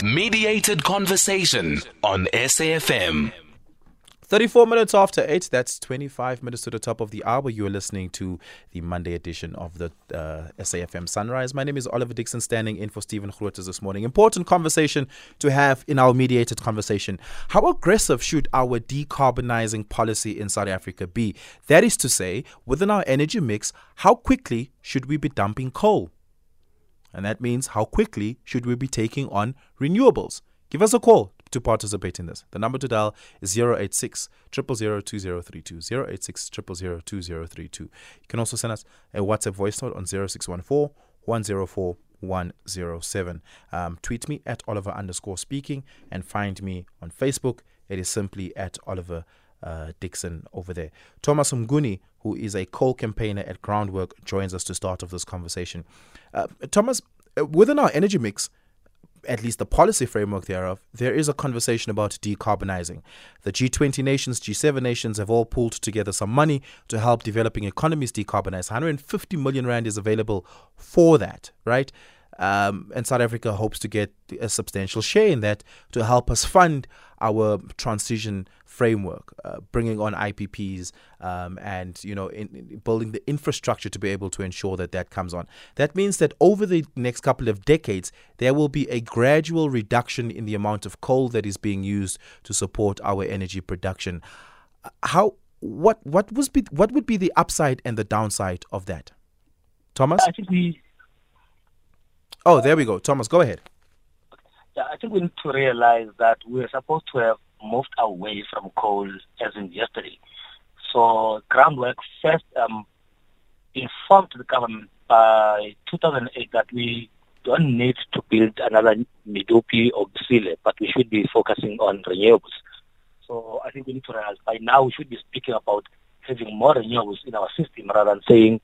Mediated Conversation on SAFM. 34 minutes after 8, that's 25 minutes to the top of the hour. You are listening to the Monday edition of the SAFM Sunrise. My name is Oliver Dixon, standing in for Stephen Grootes this morning. Important conversation to have in our mediated conversation. How aggressive should our decarbonizing policy in South Africa be? That is to say, within our energy mix, how quickly should we be dumping coal? And that means how quickly should we be taking on renewables? Give us a call to participate in this. The number to dial is 086 000 2032, 086 000 2032. You can also send us a WhatsApp voice note on 0614 104 107. Tweet me at Oliver_speaking and find me on Facebook. It is simply at Oliver Dixon over there. Thomas Mguni, who is a coal campaigner at Groundwork, joins us to start off this conversation. Thomas, within our energy mix, at least the policy framework thereof, there is a conversation about decarbonizing. The G20 nations, G7 nations have all pulled together some money to help developing economies decarbonize. 150 million rand is available for that, right? And South Africa hopes to get a substantial share in that to help us fund our transition framework, bringing on IPPs and, in building the infrastructure to be able to ensure that that comes on. That means that over the next couple of decades, there will be a gradual reduction in the amount of coal that is being used to support our energy production. What would be the upside and the downside of that? Thomas? Oh, there we go. Thomas, go ahead. Yeah, I think we need to realize that we're supposed to have moved away from coal as in yesterday. So Groundwork first informed the government by 2008 that we don't need to build another Medupi or Kusile, but we should be focusing on renewables. So I think we need to realize by now we should be speaking about having more renewables in our system rather than saying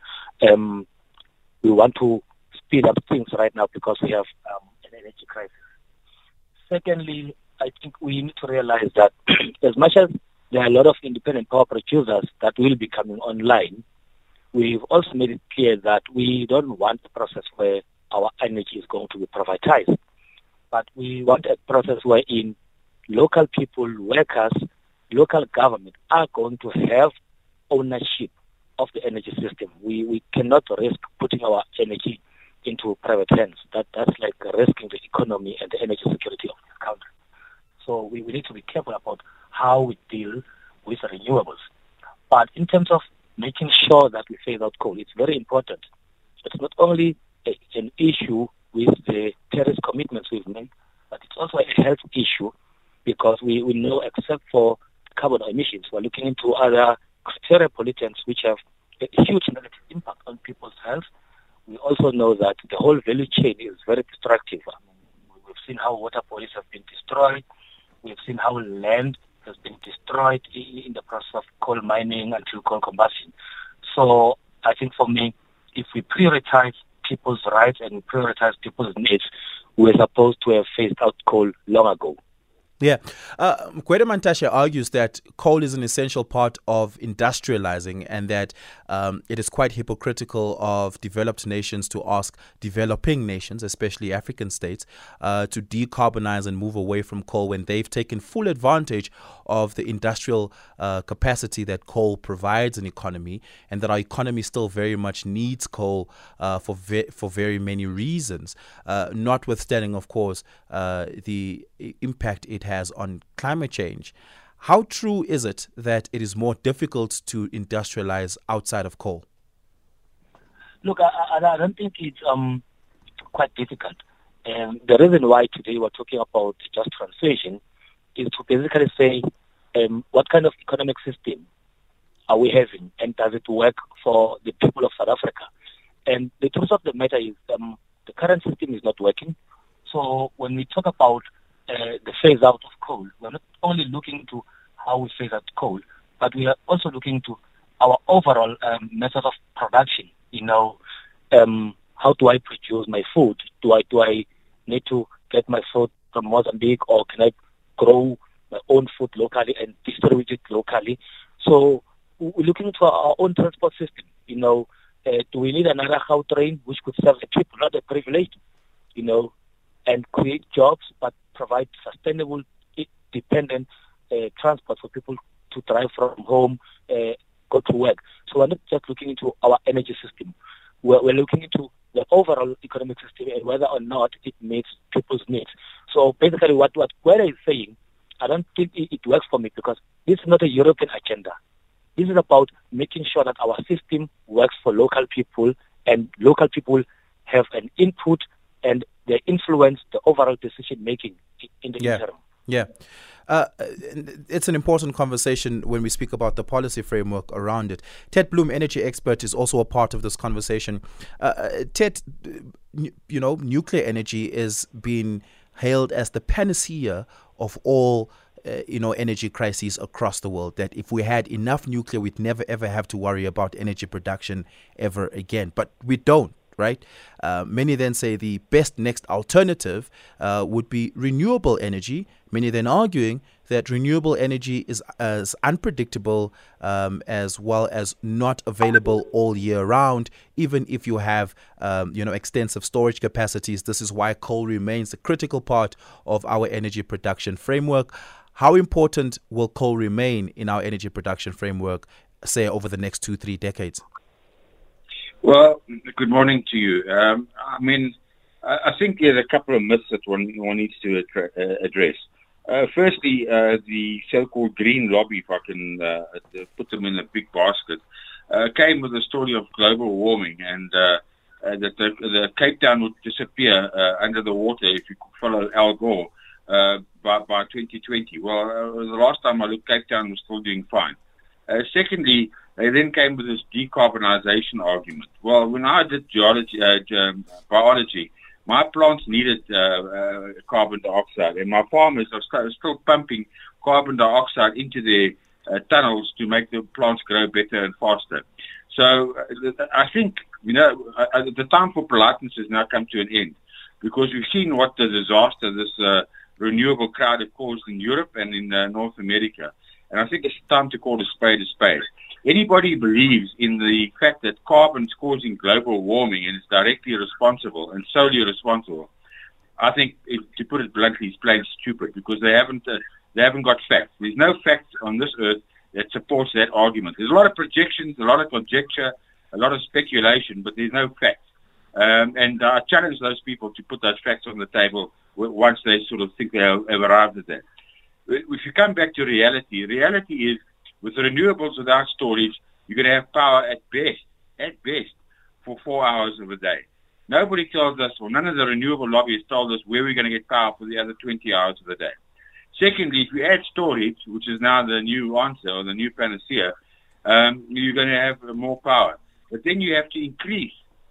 we want to speed up things right now because we have an energy crisis. Secondly, I think we need to realize that as much as there are a lot of independent power producers that will be coming online, we've also made it clear that we don't want a process where our energy is going to be privatized, but we want a process wherein local people, workers, local government are going to have ownership of the energy system. We cannot risk putting our energy into private hands. That's like risking the economy and the energy security of this country. So we need to be careful about how we deal with renewables. But in terms of making sure that we phase out coal, it's very important. It's not only an issue with the Paris commitments we've made, but it's also a health issue because we know except for carbon emissions, we're looking into other criteria pollutants which have a huge negative impact on people's health. We also know that the whole value chain is very destructive. I mean, we've seen how water bodies have been destroyed. We've seen how land has been destroyed in the process of coal mining and coal combustion. So I think for me, if we prioritize people's rights and we prioritize people's needs, we're supposed to have phased out coal long ago. Yeah. Gwede Mantashe argues that coal is an essential part of industrializing and that it is quite hypocritical of developed nations to ask developing nations, especially African states, to decarbonize and move away from coal when they've taken full advantage of the industrial capacity that coal provides an economy, and that our economy still very much needs coal for very many reasons, notwithstanding, of course, the impact it has on climate change. How true is it that it is more difficult to industrialize outside of coal? Look, I don't think it's quite difficult. The reason why today we're talking about just translation is to basically say what kind of economic system are we having and does it work for the people of South Africa? And the truth of the matter is the current system is not working. So when we talk about the phase out of coal, we're not only looking to how we phase out coal, but we are also looking to our overall method of production. How do I produce my food? Do I need to get my food from Mozambique, or can I grow my own food locally and distribute it locally? So we're looking to our own transport system. Do we need another Gautrain which could serve the people, not the privileged? And create jobs, but provide sustainable, dependent transport for people to drive from home, go to work. So we're not just looking into our energy system. We're looking into the overall economic system and whether or not it meets people's needs. So basically what Gwede is saying, I don't think it works for me, because this is not a European agenda. This is about making sure that our system works for local people, and local people have an input and they influence the overall decision making in the interim. Yeah. It's an important conversation when we speak about the policy framework around it. Ted Bloom, energy expert, is also a part of this conversation. Ted, nuclear energy is being hailed as the panacea of all energy crises across the world, that if we had enough nuclear, we'd never ever have to worry about energy production ever again. But we don't, right? Many then say the best next alternative would be renewable energy. Many then arguing that renewable energy is as unpredictable as well as not available all year round, even if you have extensive storage capacities. This is why coal remains a critical part of our energy production framework. How important will coal remain in our energy production framework, say, over the next 2-3 decades? Well, good morning to you. I think there's a couple of myths that one needs to address. Firstly, the so-called green lobby, if I can put them in a big basket, came with the story of global warming and that the Cape Town would disappear under the water if you could follow Al Gore by 2020. Well, the last time I looked, Cape Town was still doing fine. Secondly, they then came with this decarbonization argument. Well, when I did biology, my plants needed carbon dioxide, and my farmers are still pumping carbon dioxide into their tunnels to make the plants grow better and faster. So I think, the time for politeness has now come to an end, because we've seen what the disaster this renewable crowd have caused in Europe and in North America. And I think it's time to call a spade a spade. Anybody who believes in the fact that carbon is causing global warming and is directly responsible and solely responsible, I think, to put it bluntly, is plain stupid, because they haven't got facts. There's no facts on this earth that supports that argument. There's a lot of projections, a lot of conjecture, a lot of speculation, but there's no facts. And I challenge those people to put those facts on the table once they sort of think they have arrived at that. If you come back to reality is, with renewables without storage, you're going to have power at best, for 4 hours of a day. Nobody tells us, or none of the renewable lobbyists told us where we're going to get power for the other 20 hours of the day. Secondly, if you add storage, which is now the new answer or the new panacea, you're going to have more power. But then you have to increase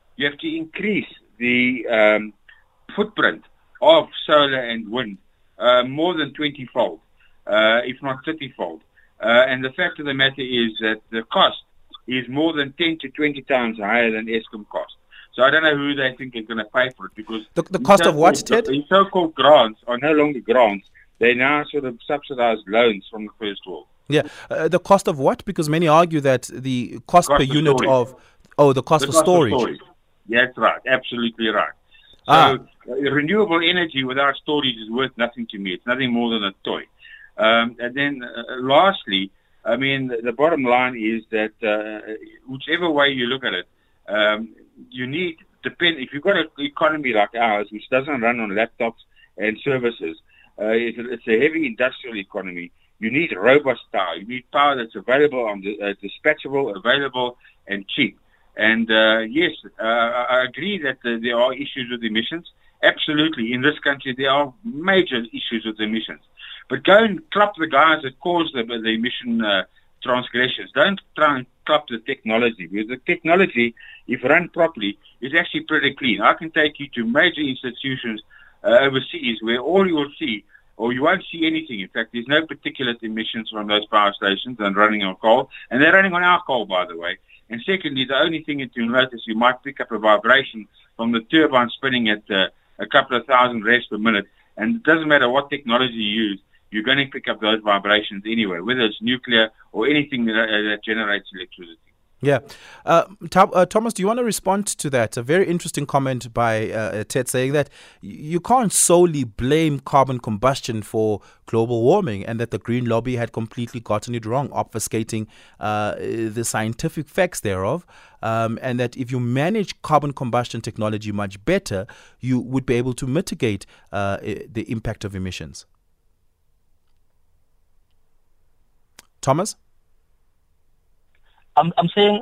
the footprint of solar and wind more than 20-fold, if not 30-fold. And the fact of the matter is that the cost is more than 10 to 20 times higher than Eskom cost. So I don't know who they think is going to pay for it, because the cost of what, Ted? The so-called grants are no longer grants. They now sort of subsidize loans from the First World. Yeah, the cost of what? Because many argue that the cost per unit the cost of storage. Yeah, that's right, absolutely right. So renewable energy without storage is worth nothing to me. It's nothing more than a toy. And then lastly, the bottom line is that whichever way you look at it, you need, if you've got an economy like ours, which doesn't run on laptops and services, it's a heavy industrial economy. You need robust power. You need power that's available, dispatchable, available, and cheap. And yes, I agree that there are issues with emissions. Absolutely, in this country there are major issues with emissions. But go and club the guys that caused the emission transgressions. Don't try and club the technology, because the technology, if run properly, is actually pretty clean. I can take you to major institutions overseas where all you will see, or you won't see anything. In fact, there's no particulate emissions from those power stations and running on coal. And they're running on our coal, by the way. And secondly, the only thing that you'll notice, you might pick up a vibration from the turbine spinning at a couple of thousand revs per minute. And it doesn't matter what technology you use, you're going to pick up those vibrations anyway, whether it's nuclear or anything that generates electricity. Yeah. Thomas, do you want to respond to that? A very interesting comment by Ted saying that you can't solely blame carbon combustion for global warming and that the Green Lobby had completely gotten it wrong, obfuscating the scientific facts thereof, and that if you manage carbon combustion technology much better, you would be able to mitigate the impact of emissions. Thomas? I'm saying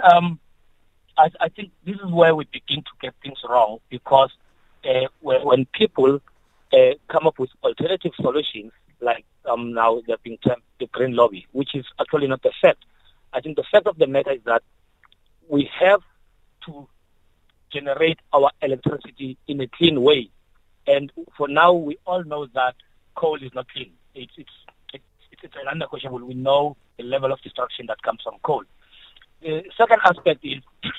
I think this is where we begin to get things wrong, because when people come up with alternative solutions, like now they're being termed the Green Lobby, which is actually not the fact. I think the fact of the matter is that we have to generate our electricity in a clean way. And for now, we all know that coal is not clean. It's unquestionable. We know the level of destruction that comes from coal. The second aspect is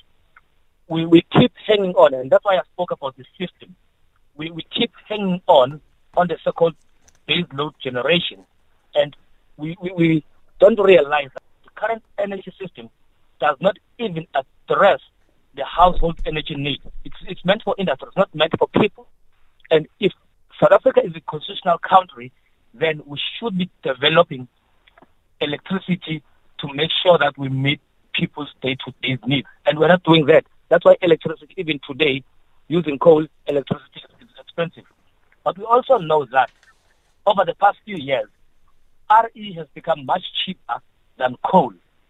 we keep hanging on, and that's why I spoke about the system. We keep hanging on the so-called base load generation, and we don't realize that the current energy system does not even address the household energy needs. It's meant for industry, it's not meant for people. And if South Africa is a constitutional country, then we should be developing electricity to make sure that we meet people's day-to-day needs. And we're not doing that. That's why electricity, even today, using coal, electricity is expensive. But we also know that over the past few years, RE has become much cheaper than coal.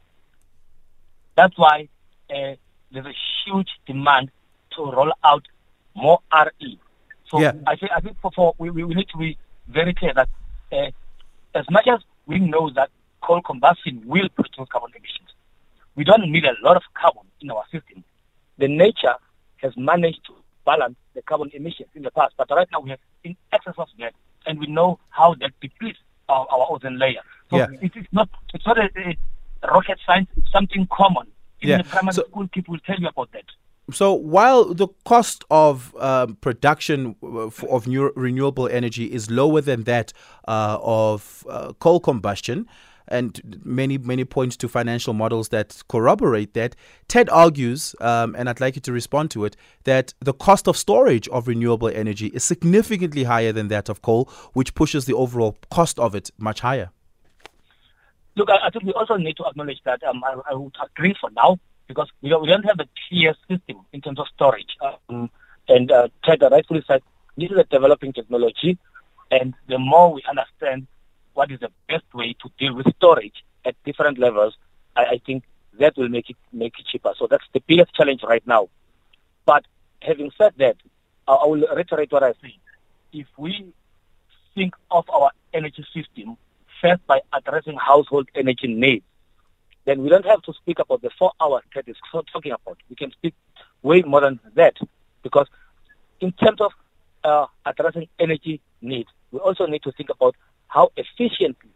That's why there's a huge demand to roll out more RE. So yeah. I think we need to be very clear that as much as we know that coal combustion will produce carbon emissions, we don't need a lot of carbon in our system. The nature has managed to balance the carbon emissions in the past, but right now we have in excess of that, and we know how that depletes our ozone layer. So yeah. It's not a rocket science, it's something common. In the primary school, people will tell you about that. So while the cost of production of renewable energy is lower than that of coal combustion, and many point to financial models that corroborate that, Ted argues, and I'd like you to respond to it, that the cost of storage of renewable energy is significantly higher than that of coal, which pushes the overall cost of it much higher. Look, I think we also need to acknowledge that I would agree for now, because we don't have a clear system in terms of storage. And Ted rightfully said, this is a developing technology, and the more we understand what is the best way to deal with storage at different levels, I think that will make it cheaper. So that's the biggest challenge right now. But having said that, I will reiterate what I said. If we think of our energy system first by addressing household energy needs, then we don't have to speak about the 4 hours that is talking about. We can speak way more than that, because in terms of addressing energy needs, we also need to think about how efficiently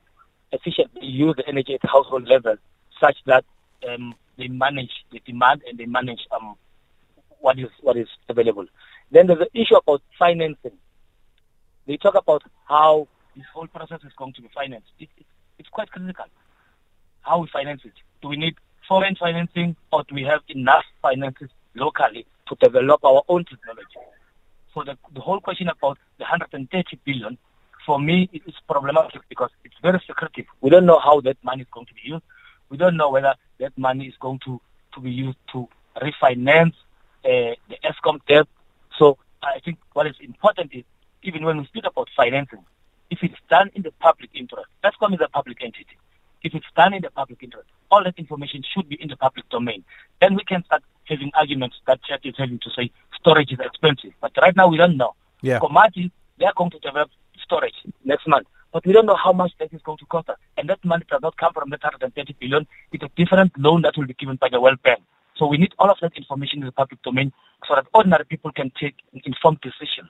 use the energy at household level, such that they manage the demand and they manage what is available. Then there's the issue about financing. They talk about how this whole process is going to be financed. It's quite critical. How we finance it. Do we need foreign financing, or do we have enough finances locally to develop our own technology? So the whole question about the 130 billion, for me, it is problematic because it's very secretive. We don't know how that money is going to be used. We don't know whether that money is going to be used to refinance the Eskom debt. So I think what is important is, even when we speak about financing, if it's done in the public interest, Eskom is a public entity. If it's done in the public interest, all that information should be in the public domain. Then we can start having arguments that Chet is having to say storage is expensive. But right now we don't know. Yeah. Komati, they are going to develop storage next month. But we don't know how much that is going to cost us. And that money does not come from that 130 billion. It's a different loan that will be given by the World Bank. So we need all of that information in the public domain so that ordinary people can take an informed decision.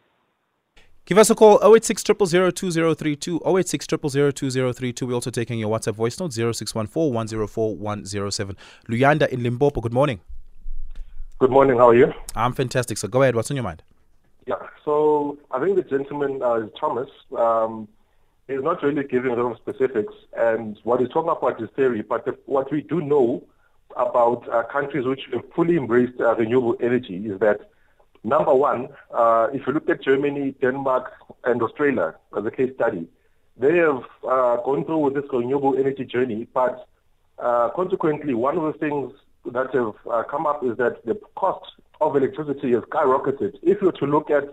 Give us a call, 086 000 2032, 086 000 2032. We're also taking your WhatsApp voice note, 0614 104 107. Luyanda in Limpopo, good morning. Good morning, how are you? I'm fantastic, so go ahead, what's on your mind? Yeah, so I think the gentleman, Thomas, is not really giving a lot of specifics, and what he's talking about is theory, but what we do know about countries which have fully embraced renewable energy is that, number one, if you look at Germany, Denmark, and Australia as a case study, they have gone through with this renewable energy journey, but consequently, one of the things that have come up is that the cost of electricity has skyrocketed. If you were to look at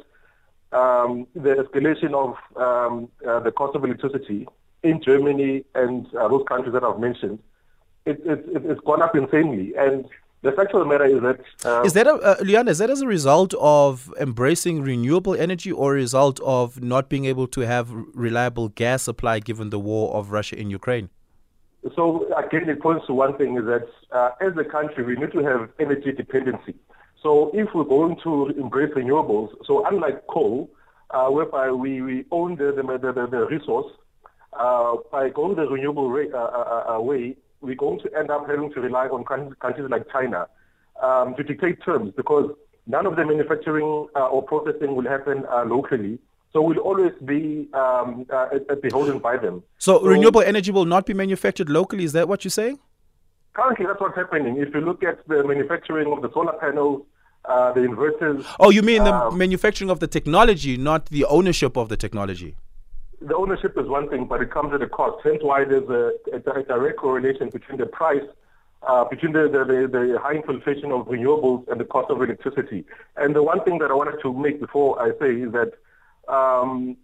the escalation of the cost of electricity in Germany and those countries that I've mentioned, it's gone up insanely. And the fact of the matter is that... Luyanda, is that as a result of embracing renewable energy or a result of not being able to have reliable gas supply given the war of Russia in Ukraine? So again, it points to one thing, is that as a country, we need to have energy dependency. So if we're going to embrace renewables, so unlike coal, whereby we own the resource, by going the renewable way, we're going to end up having to rely on countries like China to dictate terms, because none of the manufacturing or processing will happen locally. So we'll always be beholden by them. So renewable energy will not be manufactured locally, is that what you're saying? Currently, that's what's happening. If you look at the manufacturing of the solar panels, the inverters... Oh, you mean the manufacturing of the technology, not the ownership of the technology? The ownership is one thing, but it comes at a cost. Hence why there's a direct correlation between the price, between the high inflation of renewables and the cost of electricity. And the one thing that I wanted to make before I say is that on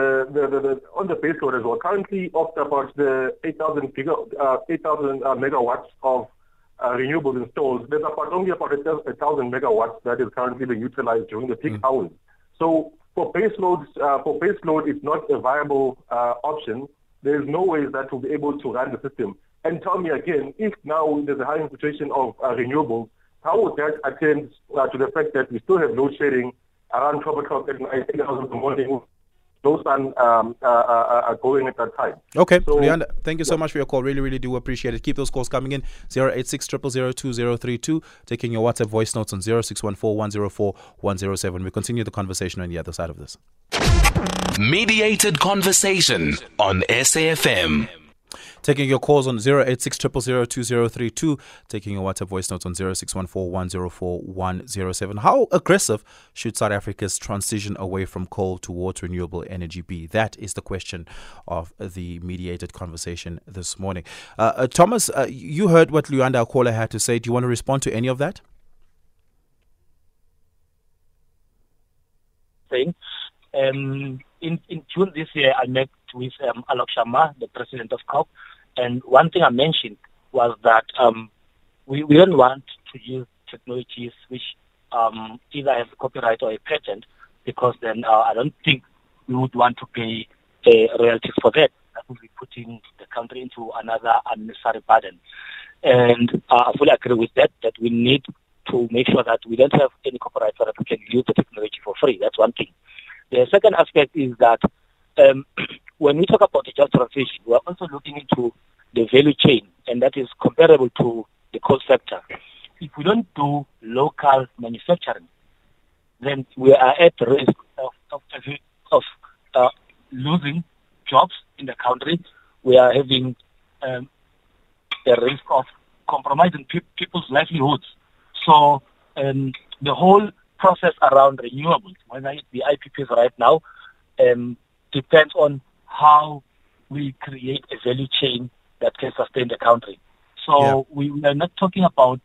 the base load as well, currently up about the 8,000 megawatts of renewables installed, there's only about 1,000 megawatts that is currently being utilized during the peak hours. So for base load, it's not a viable option. There's no way that we'll be able to run the system. And tell me again, if now there's a high concentration of renewables, how would that attend to the fact that we still have load shedding around 12 o'clock at night, 8 hours in the morning? Those are going at that time. Okay, so, Luyanda, thank you so much for your call. Really, really do appreciate it. Keep those calls coming in. 086 000 2032. Taking your WhatsApp voice notes on 0614 104 107. We continue the conversation on the other side of this. Mediated conversation on SAFM. Taking your calls on 086 000 2032. Taking your WhatsApp voice notes on 0614 104 107. How aggressive should South Africa's transition away from coal towards renewable energy be? That is the question of the mediated conversation this morning. Thomas, you heard what Luyanda, our caller, had to say. Do you want to respond to any of that? In June this year, I met with Alok Sharma, the president of COP, and one thing I mentioned was that we don't want to use technologies which either have copyright or a patent, because then I don't think we would want to pay royalties for that. That would be putting the country into another unnecessary burden. And I fully agree with that we need to make sure that we don't have any copyright so that we can use the technology for free. That's one thing. The second aspect is that when we talk about the just transition, we are also looking into the value chain, and that is comparable to the coal sector. If we don't do local manufacturing, then we are at risk of losing jobs in the country. We are having a risk of compromising people's livelihoods. So the whole process around renewables, whether it be IPPs right now, depends on how we create a value chain that can sustain the country. So we are not talking about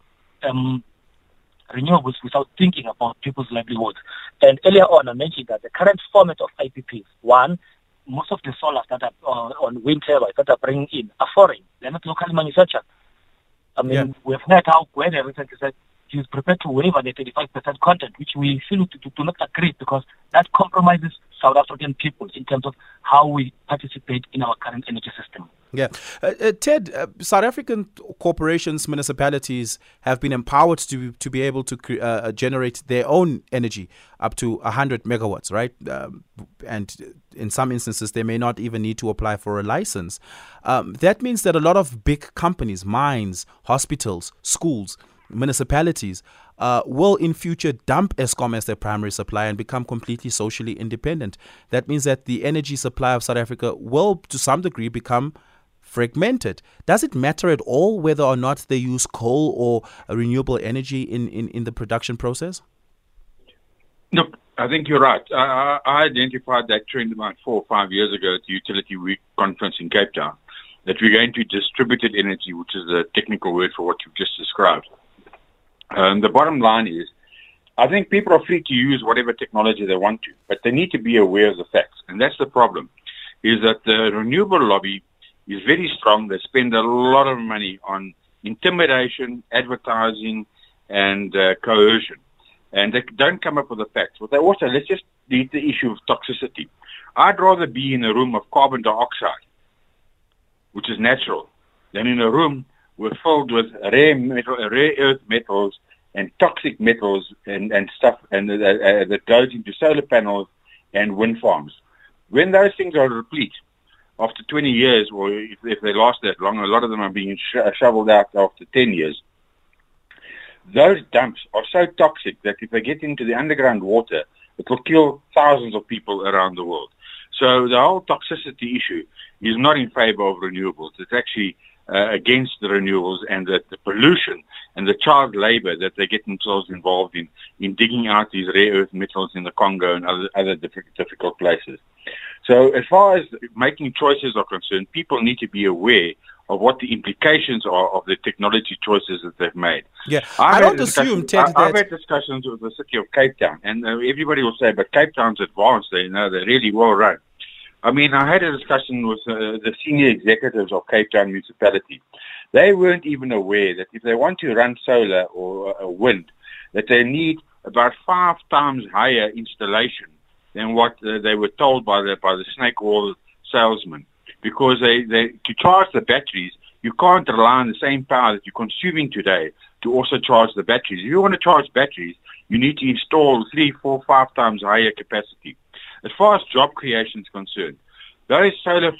renewables without thinking about people's livelihoods. And earlier on, I mentioned that the current format of IPPs, one, most of the solars that are on wind turbines that are bringing in are foreign. They're not locally manufactured. I mean, we've heard how Gwen recently said he's prepared to waiver the 35% content, which we feel do not agree, because that compromises South African people in terms of how we participate in our current energy system. Yeah. Ted, South African corporations, municipalities have been empowered to be able to generate their own energy up to 100 megawatts, right? And in some instances, they may not even need to apply for a license. That means that a lot of big companies, mines, hospitals, schools, municipalities will in future dump Eskom as their primary supplier and become completely socially independent. That means that the energy supply of South Africa will, to some degree, become fragmented. Does it matter at all whether or not they use coal or renewable energy in the production process? Look, I think you're right. I identified that trend about 4 or 5 years ago at the Utility Week conference in Cape Town, that we're going to distributed energy, which is a technical word for what you've just described. The bottom line is, I think people are free to use whatever technology they want to, but they need to be aware of the facts. And that's the problem, is that the renewable lobby is very strong. They spend a lot of money on intimidation, advertising, and coercion. And they don't come up with the facts. But they also, let's just leave the issue of toxicity. I'd rather be in a room of carbon dioxide, which is natural, than in a room filled with rare earth metals and toxic metals and stuff and that goes into solar panels and wind farms. When those things are replete after 20 years, or if they last that long, a lot of them are being shoveled out after 10 years. Those dumps are so toxic that if they get into the underground water, it will kill thousands of people around the world. So the whole toxicity issue is not in favor of renewables. It's actually against the renewables and the pollution and the child labor that they get themselves involved in digging out these rare earth metals in the Congo and other difficult places. So as far as making choices are concerned, people need to be aware of what the implications are of the technology choices that they've made. Yeah, I don't assume, Ted, that... I've had discussions with the city of Cape Town, and everybody will say, but Cape Town's advanced, they're really well run. I mean, I had a discussion with the senior executives of Cape Town municipality. They weren't even aware that if they want to run solar or wind, that they need about 5 times higher installation than what they were told by the snake oil salesman. Because to charge the batteries, you can't rely on the same power that you're consuming today to also charge the batteries. If you want to charge batteries, you need to install 3, 4, 5 times higher capacity. As far as job creation is concerned, those solar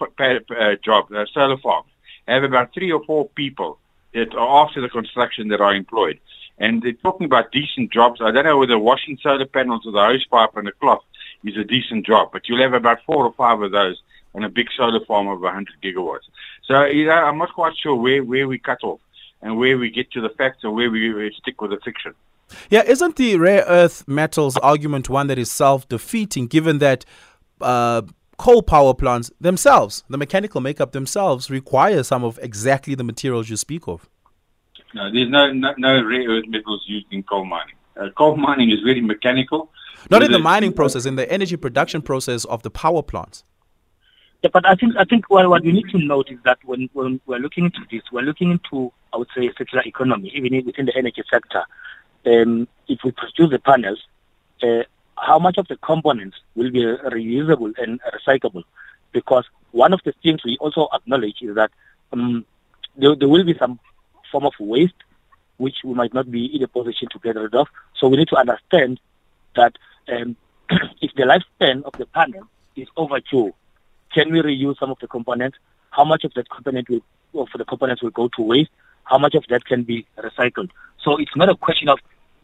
farms have about 3 or 4 people that are after the construction that are employed. And they're talking about decent jobs. I don't know whether washing solar panels with a hose pipe and a cloth is a decent job, but you'll have about 4 or 5 of those on a big solar farm of 100 gigawatts. So, I'm not quite sure where we cut off and where we get to the facts or where we stick with the fiction. Yeah, isn't the rare earth metals argument one that is self-defeating, given that coal power plants themselves, the mechanical makeup themselves, require some of exactly the materials you speak of? No, there's no rare earth metals used in coal mining. Coal mining is very mechanical. Not in the mining process, in the energy production process of the power plants. Yeah, but I think what we need to note is that when we're looking into this, we're looking into, I would say, a circular economy, even within the energy sector. If we produce the panels, how much of the components will be reusable and recyclable? Because one of the things we also acknowledge is that there will be some form of waste which we might not be in a position to get rid of. So we need to understand that if the lifespan of the panel is overdue, can we reuse some of the components? How much of that component will go to waste? How much of that can be recycled? So it's not a question of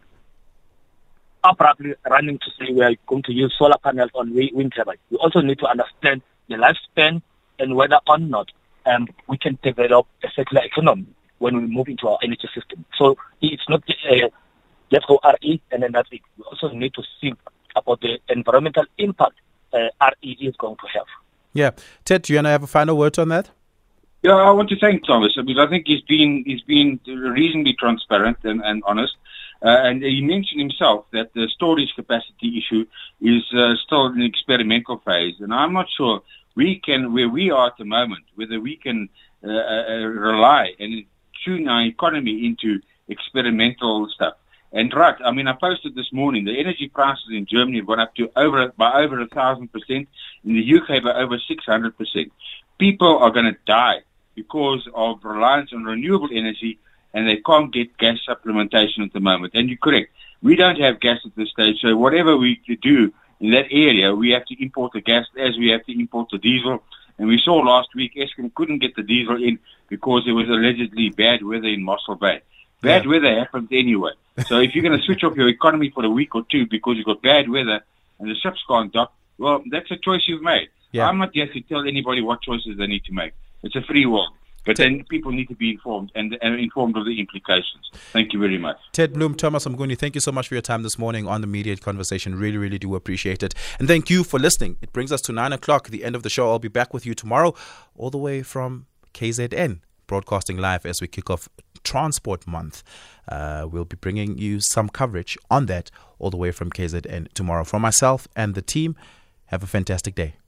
abruptly running to say we are going to use solar panels on wind turbines. We also need to understand the lifespan and whether or not we can develop a circular economy when we move into our energy system. So it's not let's go RE and then that's it. We also need to think about the environmental impact RE is going to have. Yeah. Ted, do you want to have a final word on that? Yeah, I want to thank Thomas because I think he's been reasonably transparent and honest. And he mentioned himself that the storage capacity issue is still in the experimental phase. And I'm not sure where we are at the moment, whether we can rely and tune our economy into experimental stuff. And right, I mean, I posted this morning, the energy prices in Germany have gone up to by over 1,000%, in the UK by over 600%. People are going to die because of reliance on renewable energy, and they can't get gas supplementation at the moment. And you're correct, we don't have gas at this stage, so whatever we could do in that area, we have to import the gas as we have to import the diesel. And we saw last week Eskom couldn't get the diesel in because there was allegedly bad weather in Mossel Bay. Bad weather happens anyway. So if you're going to switch off your economy for a week or two because you've got bad weather and the ships can't dock, well, that's a choice you've made. Yeah. I'm not here to tell anybody what choices they need to make. It's a free world. But then people need to be informed and informed of the implications. Thank you very much. Ted Bloom, Thomas Mnguni, thank you so much for your time this morning on the Mediate Conversation. Really, really do appreciate it. And thank you for listening. It brings us to 9 o'clock, the end of the show. I'll be back with you tomorrow, all the way from KZN, broadcasting live as we kick off Transport Month. We'll be bringing you some coverage on that all the way from KZN tomorrow. From myself and the team, have a fantastic day.